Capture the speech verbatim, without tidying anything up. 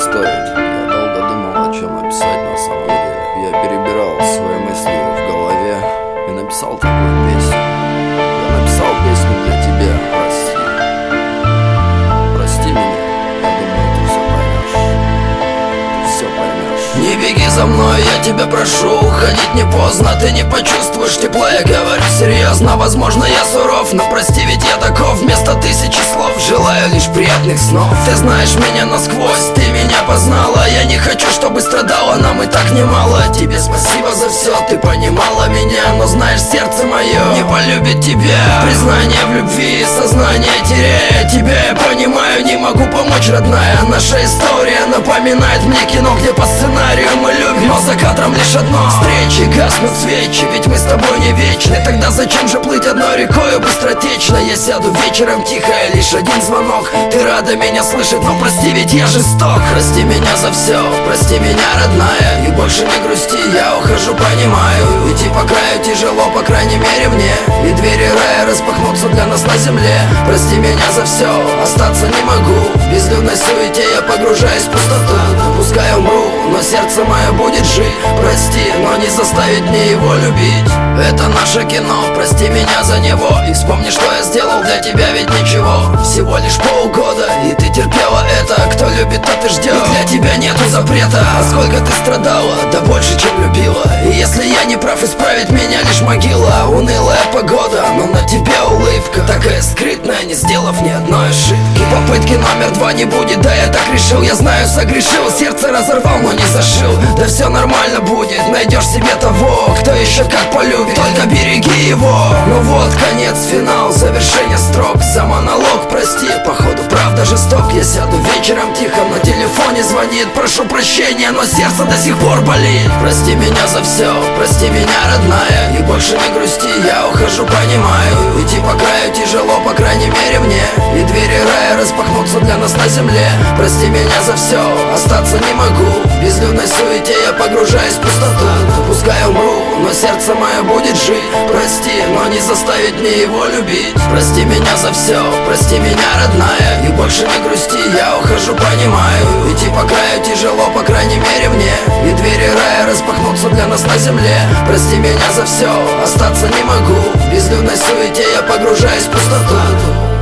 стоит. Я долго думал, о чем написать на самом деле. Я перебирал свои мысли в голове и написал такую песню. Я написал песню для тебя, прости. Прости меня, я думаю, ты все поймешь. Ты все поймешь. Не беги за мной, я тебя прошу. Уходить не поздно, ты не почувствуешь тепла. Я говорю серьезно, возможно я суров, но прости, ведь я таков. Вместо тысячи слов желаю лишь приятных снов. Ты знаешь меня насквозь, ты меня познала. Я не хочу, чтобы страдала, нам и так немало. Тебе спасибо за все, ты понимала меня. Но знаешь, сердце мое не полюбит тебя. Признание в любви, сознание теряя. Тебя я понимаю, не могу помочь, родная. Наша история напоминает мне кино, где по сценарию мы любим, но за кадром лишь одно: встречи, гаснут свечи, ведь мы с тобой не вечны. Тогда зачем же плыть одной рекою быстротечно? Я сяду вечером тихо, и лишь один звонок. Ты рада меня слышать, но прости, ведь я жесток. Прости меня за все, прости меня, родная. И больше не грусти, я ухожу, понимаю. Идти по краю тяжело, по крайней мере мне. И двери рая распахнутся для нас на земле. Прости меня за все, остаться не могу. В безлюдной суете я погружаюсь в пустоту. Пускай умру, но сердце мое будет жить. Прости, но не заставить мне его любить. Это наше кино, прости меня за него. И вспомни, что я сделал для тебя, ведь ничего. Всего лишь полгода, и ты терпела это. Кто любит, тот и ждет, и для тебя нету запрета. А сколько ты страдала, да больше, чем любила. И если я не прав, исправить меня лишь могила. Унылая погода, но на тебе улыбка такая скрытная, не сделав ни одной ошибки. Попытки номер два не будет, да я так решил. Я знаю, согрешил, сердце разорвал, но не зашил. Да все нормально будет, найдешь себе того, кто еще как полюбит, только береги его. Ну вот, конец, финал, завершение строк. За монолог прости, походу правда жесток. Я сяду вечером тихо, на телефоне звонит. Прошу прощения, но сердце до сих пор болит. Прости меня за все, прости меня, родная. И больше не грусти, я ухожу, понимаю. Идти по краю тяжело, по крайней мере мне. И двери рая распахнутся для нас на земле. Прости меня за все, остаться не могу. В безлюдной суете я погружаюсь в пустоту. Пускай умру, но сердце мое будет жить. Прости, но не заставить мне его любить. Прости меня за все, прости меня, родная. И больше не грусти, я ухожу, понимаю. Идти по краю тяжело, по крайней мере мне. И двери рая распахнутся для нас на земле. Прости меня за все, остаться не могу. В безлюдной суете я погружаюсь в пустоту.